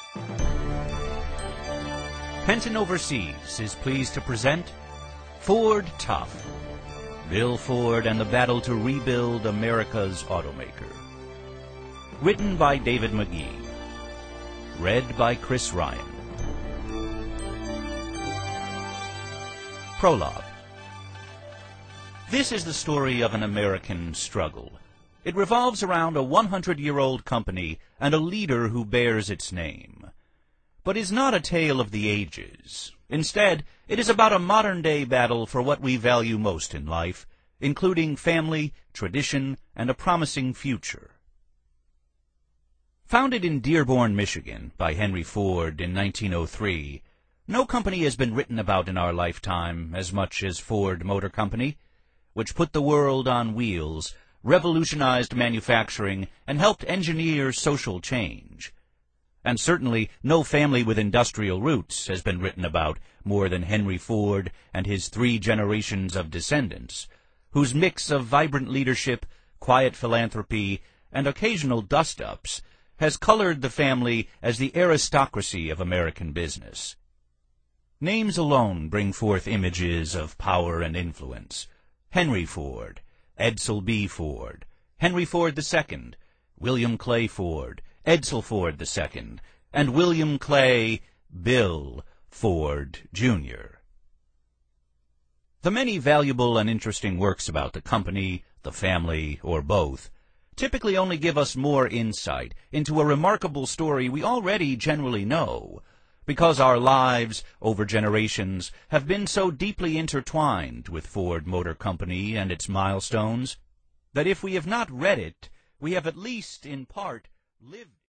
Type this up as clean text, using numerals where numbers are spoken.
Penton Overseas is pleased to present Ford Tough, Bill Ford and the Battle to Rebuild America's Automaker. Written by David McGee. Read by Chris Ryan. Prologue. This is the story of an American struggle. It revolves around a 100-year-old company and a leader who bears its name. But is not a tale of the ages. Instead, it is about a modern-day battle for what we value most in life, including family, tradition, and a promising future. Founded in Dearborn, Michigan, by Henry Ford in 1903, no company has been written about in our lifetime as much as Ford Motor Company, which put the world on wheels, revolutionized manufacturing, and helped engineer social change. And certainly no family with industrial roots has been written about more than Henry Ford and his 3 generations of descendants, whose mix of vibrant leadership, quiet philanthropy, and occasional dust-ups has colored the family as the aristocracy of American business. Names alone bring forth images of power and influence. Henry Ford, Edsel B. Ford, Henry Ford II, William Clay Ford, Edsel Ford II, and William Clay Bill Ford, Jr. The many valuable and interesting works about the company, the family, or both typically only give us more insight into a remarkable story we already generally know, because our lives, over generations, have been so deeply intertwined with Ford Motor Company and its milestones, that if we have not read it, we have at least, in part, lived